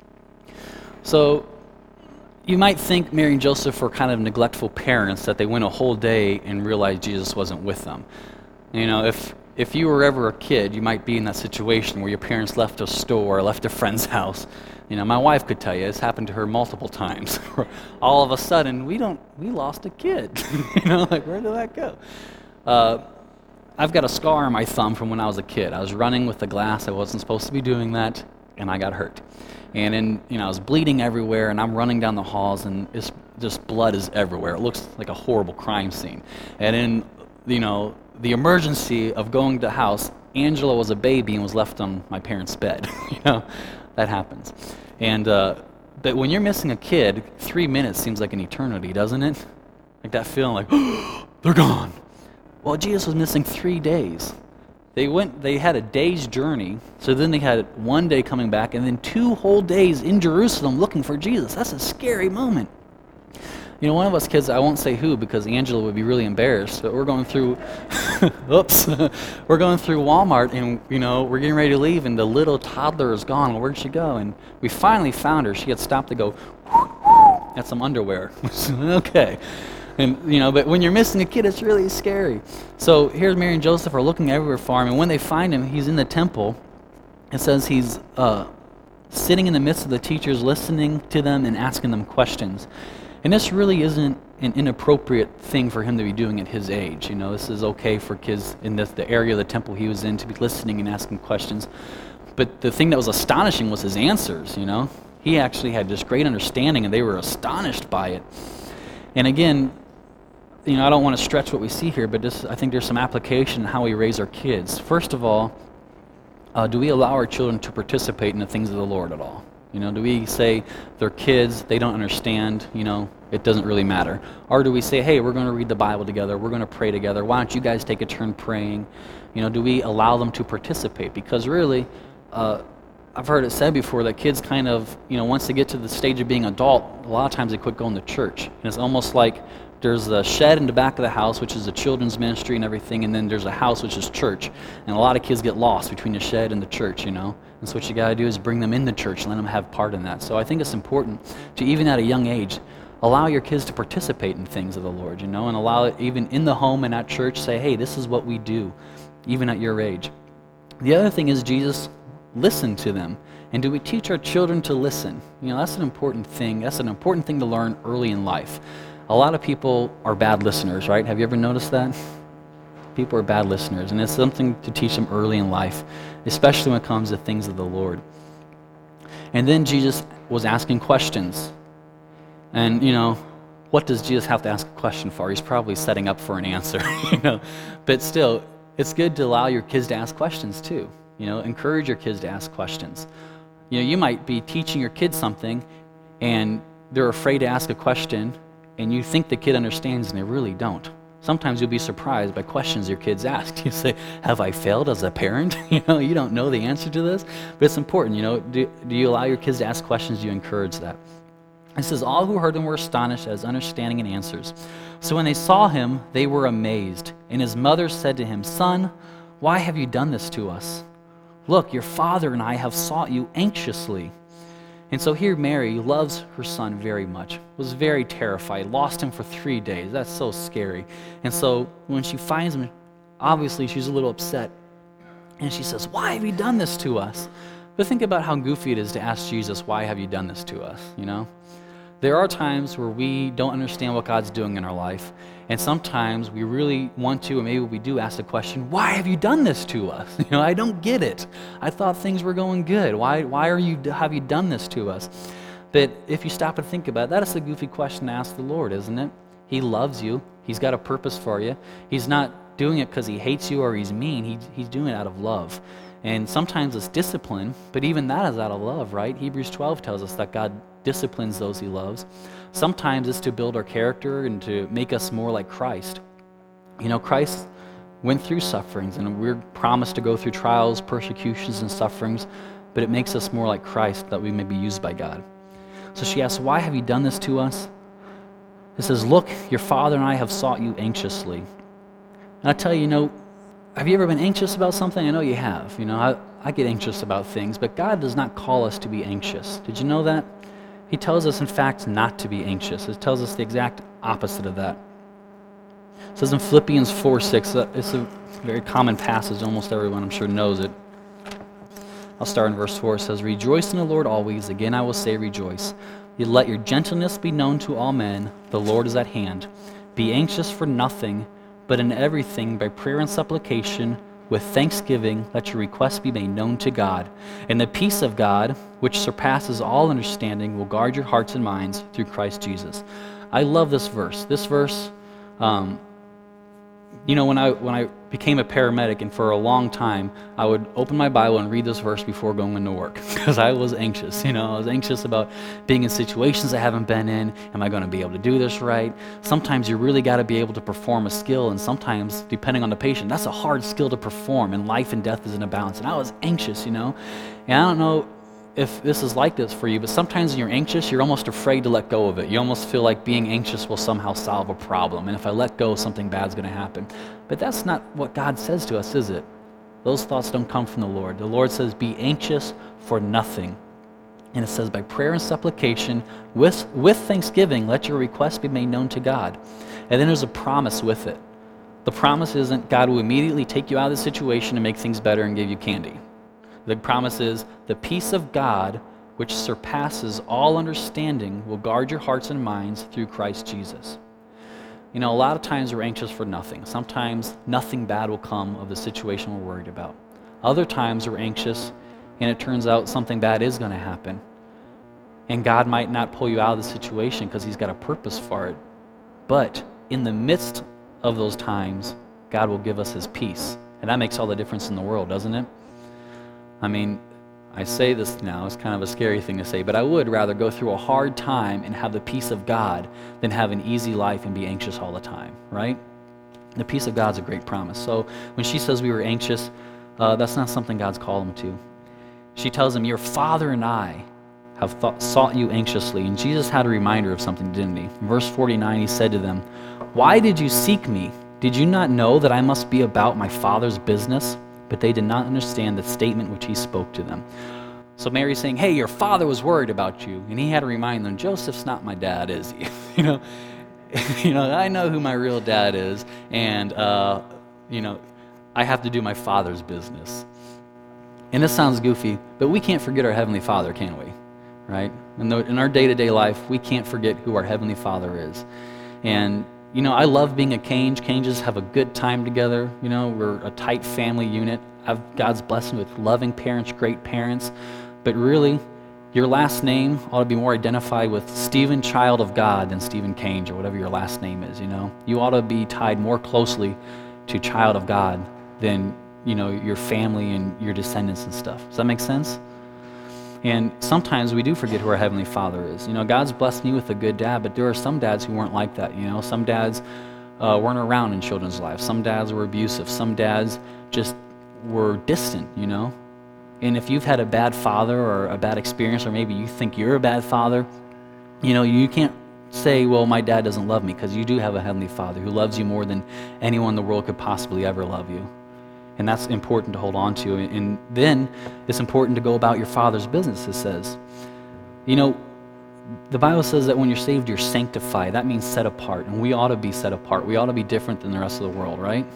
So you might think Mary and Joseph were kind of neglectful parents, that they went a whole day and realized Jesus wasn't with them. You know, if if you were ever a kid, you might be in that situation where your parents left a store or left a friend's house. You know, my wife could tell you, it's happened to her multiple times. All of a sudden, we don't, we lost a kid. You know, like, where did that go? Uh, I've got a scar on my thumb from when I was a kid. I was running with the glass. I wasn't supposed to be doing that, and I got hurt. And then, you know, I was bleeding everywhere, and I'm running down the halls, and it's just blood is everywhere. It looks like a horrible crime scene. And in, you know, the emergency of going to the house, Angela was a baby and was left on my parents' bed. You know, that happens. And uh, but when you're missing a kid, three minutes seems like an eternity, doesn't it? Like that feeling like, oh, they're gone. Well, Jesus was missing three days. They went. They had a day's journey, so then they had one day coming back, and then two whole days in Jerusalem looking for Jesus. That's a scary moment. You know, one of us kids, I won't say who because Angela would be really embarrassed, but we're going through, oops, we're going through Walmart, and, you know, we're getting ready to leave, and the little toddler is gone. Well, where'd she go? And we finally found her. She had stopped to go at some underwear. Okay. And, you know, but when you're missing a kid, it's really scary. So here's Mary and Joseph are looking everywhere for him, and when they find him, he's in the temple. It says he's uh, sitting in the midst of the teachers, listening to them and asking them questions. And this really isn't an inappropriate thing for him to be doing at his age. You know, this is okay for kids in this, the area of the temple he was in to be listening and asking questions. But the thing that was astonishing was his answers, you know. He actually had this great understanding, and they were astonished by it. And again, you know, I don't want to stretch what we see here, but this, I think there's some application in how we raise our kids. First of all, uh, do we allow our children to participate in the things of the Lord at all? You know, do we say they're kids, they don't understand, you know, it doesn't really matter? Or do we say, hey, we're going to read the Bible together, we're going to pray together, why don't you guys take a turn praying? You know, do we allow them to participate? Because really, uh, I've heard it said before that kids kind of, you know, once they get to the stage of being adult, a lot of times they quit going to church. And it's almost like there's a shed in the back of the house, which is a children's ministry and everything, and then there's a house, which is church. And a lot of kids get lost between the shed and the church, you know. And so what you got to do is bring them in the church and let them have part in that. So I think it's important to, even at a young age, allow your kids to participate in things of the Lord, you know, and allow it even in the home and at church, say, hey, this is what we do, even at your age. The other thing is Jesus listened to them. And do we teach our children to listen? You know, that's an important thing. That's an important thing to learn early in life. A lot of people are bad listeners, right? Have you ever noticed that? People are bad listeners, and it's something to teach them early in life, especially when it comes to things of the Lord. And then Jesus was asking questions. And, you know, what does Jesus have to ask a question for? He's probably setting up for an answer, you know. But still, it's good to allow your kids to ask questions too. You know, encourage your kids to ask questions. You know, you might be teaching your kids something, and they're afraid to ask a question, and you think the kid understands, and they really don't. Sometimes you'll be surprised by questions your kids ask. You say, have I failed as a parent? You know, you don't know the answer to this, but it's important, you know. Do, do you allow your kids to ask questions? Do you encourage that? It says, all who heard him were astonished at his understanding and answers. So when they saw him, they were amazed. And his mother said to him, Son, why have you done this to us? Look, your father and I have sought you anxiously. And so here Mary loves her son very much, was very terrified, lost him for three days. That's so scary. And so when she finds him, obviously she's a little upset. And she says, why have you done this to us? But think about how goofy it is to ask Jesus, why have you done this to us, you know? There are times where we don't understand what God's doing in our life, and sometimes we really want to, and maybe we do ask the question, why have you done this to us? You know, I don't get it. I thought things were going good. Why why are you have you done this to us? But if you stop and think about it, that is a goofy question to ask the Lord, isn't it? He loves you. He's got a purpose for you. He's not doing it because he hates you or he's mean. He, he's doing it out of love. And sometimes it's discipline, but even that is out of love, right? Hebrews twelve tells us that God disciplines those he loves. Sometimes it's to build our character and to make us more like Christ. You know, Christ went through sufferings, and we're promised to go through trials, persecutions, and sufferings, but it makes us more like Christ that we may be used by God. So she asks, why have you done this to us? It says, look, your father and I have sought you anxiously. And I tell you, you know, have you ever been anxious about something? I know you have. You know, I, I get anxious about things, but God does not call us to be anxious. Did you know that? He tells us, in fact, not to be anxious. It tells us the exact opposite of that. It says in Philippians four six, uh, it's a very common passage. Almost everyone, I'm sure, knows it. I'll start in verse four. It says, rejoice in the Lord always. Again, I will say rejoice. You let your gentleness be known to all men. The Lord is at hand. Be anxious for nothing, but in everything by prayer and supplication, with thanksgiving, let your requests be made known to God. And the peace of God, which surpasses all understanding, will guard your hearts and minds through Christ Jesus. I love this verse. This verse, um, you know, when I when I became a paramedic, and for a long time, I would open my Bible and read this verse before going into work because I was anxious. You know, I was anxious about being in situations I haven't been in. Am I going to be able to do this right? Sometimes you really got to be able to perform a skill, and sometimes, depending on the patient, that's a hard skill to perform, and life and death is in a balance. And I was anxious, you know, and I don't know if this is like this for you, but sometimes when you're anxious, you're almost afraid to let go of it. You almost feel like being anxious will somehow solve a problem, and if I let go, something bad's going to happen. But that's not what God says to us, is it? Those thoughts don't come from the Lord. The Lord says, be anxious for nothing. And it says, by prayer and supplication, with, with thanksgiving, let your requests be made known to God. And then there's a promise with it. The promise isn't God will immediately take you out of the situation and make things better and give you candy. The promise is, the peace of God, which surpasses all understanding, will guard your hearts and minds through Christ Jesus. You know, a lot of times we're anxious for nothing. Sometimes nothing bad will come of the situation we're worried about. Other times we're anxious, and it turns out something bad is going to happen. And God might not pull you out of the situation because he's got a purpose for it. But in the midst of those times, God will give us his peace. And that makes all the difference in the world, doesn't it? I mean, I say this now, it's kind of a scary thing to say, but I would rather go through a hard time and have the peace of God than have an easy life and be anxious all the time, right? The peace of God's a great promise. So when she says we were anxious, uh, that's not something God's called him to. She tells him, your father and I have thought, sought you anxiously. And Jesus had a reminder of something, didn't he? In verse forty-nine, he said to them, why did you seek me? Did you not know that I must be about my Father's business? But they did not understand the statement which he spoke to them. So Mary's saying, hey, your father was worried about you. And he had to remind them, Joseph's not my dad, is he? you know, you know, I know who my real dad is. And, uh, you know, I have to do my Father's business. And this sounds goofy, but we can't forget our Heavenly Father, can we? Right? In, the, in our day-to-day life, we can't forget who our Heavenly Father is. And you know, I love being a Cange. Canges have a good time together. You know, we're a tight family unit. I've God's blessing with loving parents, great parents. But really, your last name ought to be more identified with Stephen, child of God, than Stephen Cange, or whatever your last name is, you know. You ought to be tied more closely to child of God than, you know, your family and your descendants and stuff. Does that make sense? And sometimes we do forget who our Heavenly Father is. You know, God's blessed me with a good dad, but there are some dads who weren't like that, you know. Some dads uh, weren't around in children's lives. Some dads were abusive. Some dads just were distant, you know. And if you've had a bad father or a bad experience, or maybe you think you're a bad father, you know, you can't say, well, my dad doesn't love me, because you do have a Heavenly Father who loves you more than anyone in the world could possibly ever love you. And that's important to hold on to. And then it's important to go about your Father's business, it says. You know, the Bible says that when you're saved, you're sanctified. That means set apart. And we ought to be set apart. We ought to be different than the rest of the world, right?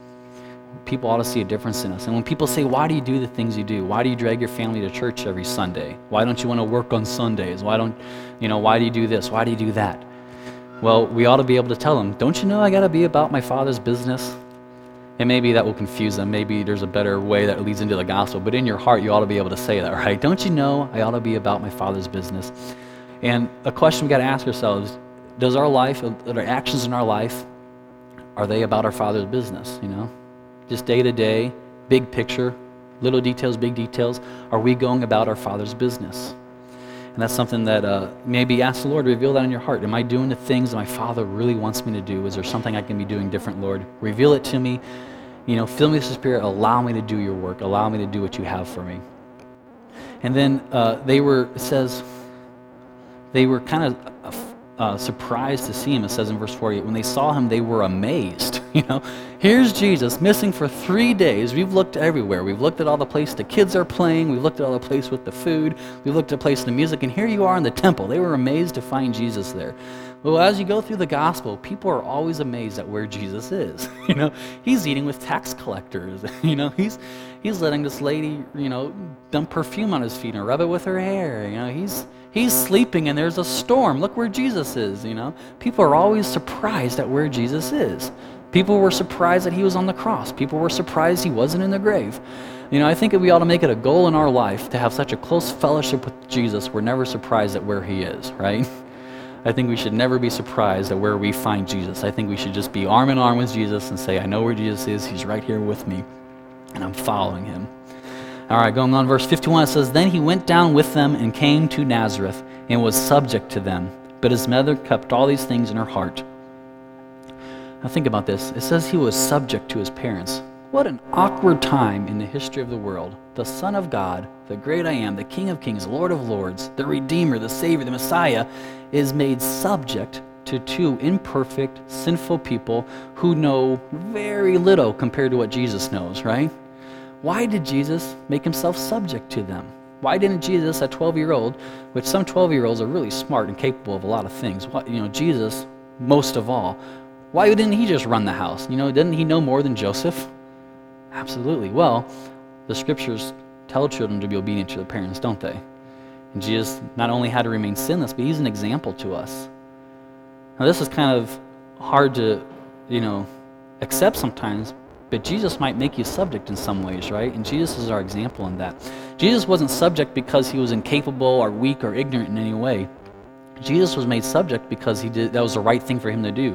People ought to see a difference in us. And when people say, why do you do the things you do? Why do you drag your family to church every Sunday? Why don't you want to work on Sundays? Why don't, you know, why do you do this? Why do you do that? Well, we ought to be able to tell them, don't you know I got to be about my Father's business? And maybe that will confuse them. Maybe there's a better way that leads into the gospel. But in your heart, you ought to be able to say that, right? Don't you know I ought to be about my Father's business? And a question we got to ask ourselves, does our life, our actions in our life, are they about our Father's business, you know? Just day to day, big picture, little details, big details. Are we going about our Father's business? And that's something that uh, maybe ask the Lord to reveal that in your heart. Am I doing the things that my Father really wants me to do? Is there something I can be doing different, Lord? Reveal it to me. You know, fill me with the Spirit. Allow me to do your work. Allow me to do what you have for me. And then uh, they were, it says, they were kind of uh, surprised to see him. It says in verse forty-eight, when they saw him, they were amazed. You know, here's Jesus missing for three days. We've looked everywhere. We've looked at all the places the kids are playing. We've looked at all the places with the food. We've looked at the place in the music. And here you are in the temple. They were amazed to find Jesus there. Well, as you go through the gospel, people are always amazed at where Jesus is. You know, he's eating with tax collectors. You know, he's he's letting this lady, you know, dump perfume on his feet and rub it with her hair. You know, he's he's sleeping and there's a storm. Look where Jesus is, you know. People are always surprised at where Jesus is. People were surprised that he was on the cross. People were surprised he wasn't in the grave. You know, I think that we ought to make it a goal in our life to have such a close fellowship with Jesus, we're never surprised at where he is, right? I think we should never be surprised at where we find Jesus. I think we should just be arm in arm with Jesus and say, I know where Jesus is. He's right here with me, and I'm following him. All right, going on, verse fifty-one, it says, then he went down with them and came to Nazareth and was subject to them. But his mother kept all these things in her heart. Now think about this. It says he was subject to his parents. What an awkward time in the history of the world. The Son of God, the great I Am, the King of Kings, Lord of Lords, the Redeemer, the Savior, the Messiah, is made subject to two imperfect, sinful people who know very little compared to what Jesus knows, right? Why did Jesus make himself subject to them? Why didn't Jesus, a twelve-year-old, which some twelve-year-olds are really smart and capable of a lot of things, what, you know, Jesus, most of all, why didn't he just run the house? You know, didn't he know more than Joseph? Absolutely. Well, the scriptures tell children to be obedient to their parents, don't they? And Jesus not only had to remain sinless, but he's an example to us. Now, this is kind of hard to, you know, accept sometimes, but Jesus might make you subject in some ways, right? And Jesus is our example in that. Jesus wasn't subject because he was incapable or weak or ignorant in any way. Jesus was made subject because he did that was the right thing for him to do.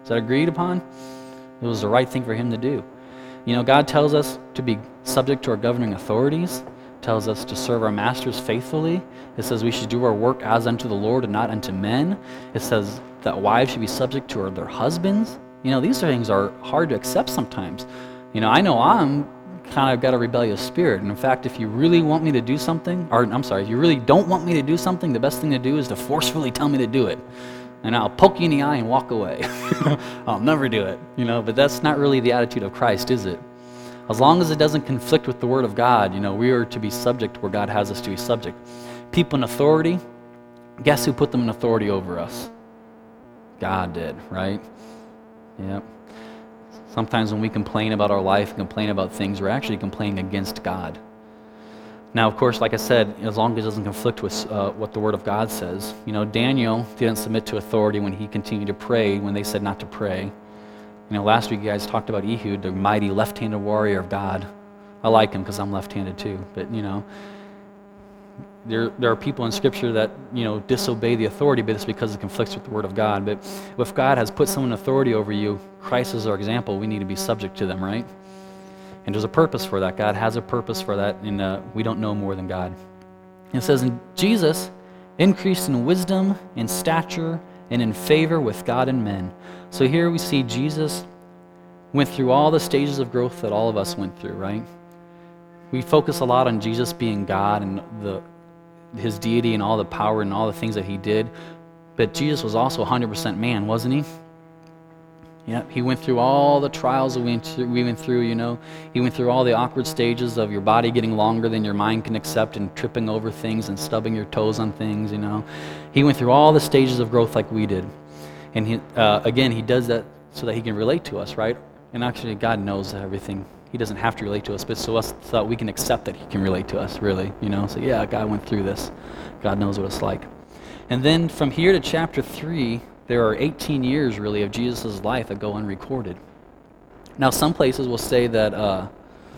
Is that agreed upon? It was the right thing for him to do. You know, God tells us to be subject to our governing authorities, tells us to serve our masters faithfully. It says we should do our work as unto the Lord and not unto men. It says that wives should be subject to their husbands. You know, these things are hard to accept sometimes. You know, I know I'm kind of got a rebellious spirit. And in fact, if you really want me to do something, or I'm sorry, if you really don't want me to do something, the best thing to do is to forcefully tell me to do it. And I'll poke you in the eye and walk away. I'll never do it, you know, but that's not really the attitude of Christ, is it? As long as it doesn't conflict with the Word of God, you know, we are to be subject where God has us to be subject. People in authority, guess who put them in authority over us? God did, right? Yep. Sometimes when we complain about our life and complain about things, we're actually complaining against God. Now, of course, like I said, as long as it doesn't conflict with uh, what the Word of God says. You know, Daniel didn't submit to authority when he continued to pray when they said not to pray. You know, last week you guys talked about Ehud, the mighty left-handed warrior of God. I like him because I'm left-handed too. But, you know, there there are people in Scripture that, you know, disobey the authority, but it's because it conflicts with the Word of God. But if God has put someone in authority over you, Christ is our example, we need to be subject to them, right? And there's a purpose for that. God has a purpose for that, and uh, we don't know more than God. And it says, in Jesus increased in wisdom, in stature, and in favor with God and men. So here we see Jesus went through all the stages of growth that all of us went through, right? We focus a lot on Jesus being God and the his deity and all the power and all the things that he did, but Jesus was also one hundred percent man, wasn't he? Yeah, he went through all the trials that we went through, we went through, you know. He went through all the awkward stages of your body getting longer than your mind can accept and tripping over things and stubbing your toes on things, you know. He went through all the stages of growth like we did. And he, uh, again, he does that so that he can relate to us, right? And actually, God knows everything. He doesn't have to relate to us, but so, us, so that we can accept that he can relate to us, really, you know. So yeah, God went through this. God knows what it's like. And then from here to chapter three, there are eighteen years, really, of Jesus' life that go unrecorded. Now, some places will say that uh,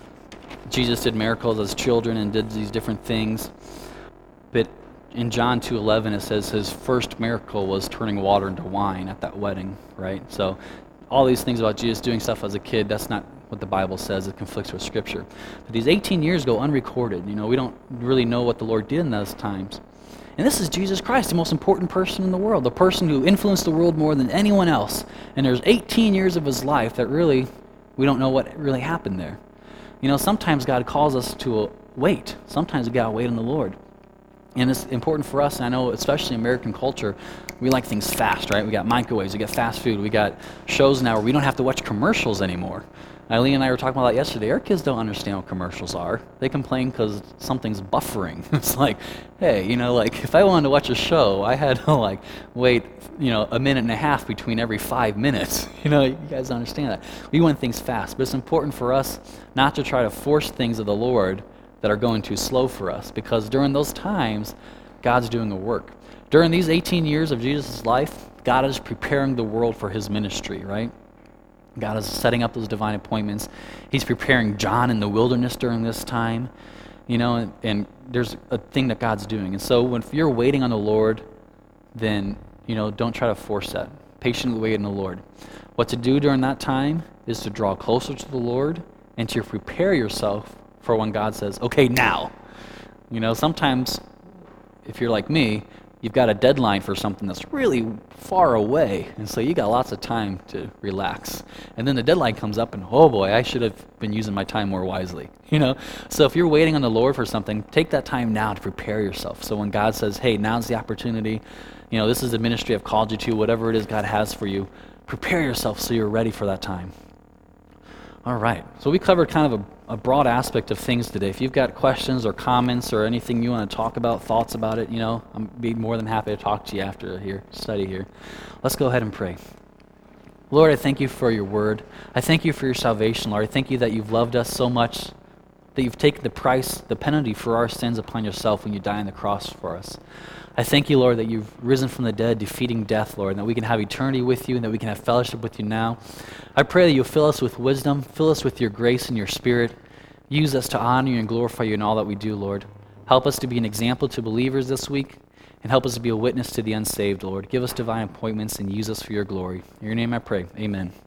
Jesus did miracles as children and did these different things. But in John two eleven, it says his first miracle was turning water into wine at that wedding, right? So all these things about Jesus doing stuff as a kid, that's not what the Bible says. It conflicts with Scripture. But these eighteen years go unrecorded. You know, we don't really know what the Lord did in those times. And this is Jesus Christ, the most important person in the world, the person who influenced the world more than anyone else. And there's eighteen years of his life that really, we don't know what really happened there. You know, sometimes God calls us to a wait. Sometimes we gotta wait on the Lord. And it's important for us, and I know especially in American culture, we like things fast, right? We got microwaves, we got fast food, we got shows now where we don't have to watch commercials anymore. Eileen and I were talking about that yesterday. Our kids don't understand what commercials are. They complain because something's buffering. It's like, hey, you know, like if I wanted to watch a show, I had to like wait, you know, a minute and a half between every five minutes. You know, you guys understand that. We want things fast, but it's important for us not to try to force things of the Lord that are going too slow for us, because during those times, God's doing a work. During these eighteen years of Jesus' life, God is preparing the world for his ministry, right? God is setting up those divine appointments. He's preparing John in the wilderness during this time, you know, and, and there's a thing that God's doing. And so when if you're waiting on the Lord, then, you know, don't try to force that. Patiently wait on the Lord. What to do during that time is to draw closer to the Lord and to prepare yourself for when God says, okay, now. You know, sometimes if you're like me, you've got a deadline for something that's really far away, and so you got lots of time to relax. And then the deadline comes up, and oh boy, I should have been using my time more wisely. You know, so if you're waiting on the Lord for something, take that time now to prepare yourself. So when God says, "Hey, now's the opportunity," you know, this is the ministry I've called you to. Whatever it is God has for you, prepare yourself so you're ready for that time. All right, so we covered kind of a, a broad aspect of things today. If you've got questions or comments or anything you want to talk about, thoughts about it, you know, I'm be more than happy to talk to you after here, study here. Let's go ahead and pray. Lord, I thank you for your word. I thank you for your salvation, Lord. I thank you that you've loved us so much, that you've taken the price, the penalty for our sins upon yourself when you died on the cross for us. I thank you, Lord, that you've risen from the dead, defeating death, Lord, and that we can have eternity with you and that we can have fellowship with you now. I pray that you'll fill us with wisdom, fill us with your grace and your spirit. Use us to honor you and glorify you in all that we do, Lord. Help us to be an example to believers this week, and help us to be a witness to the unsaved, Lord. Give us divine appointments and use us for your glory. In your name I pray, amen.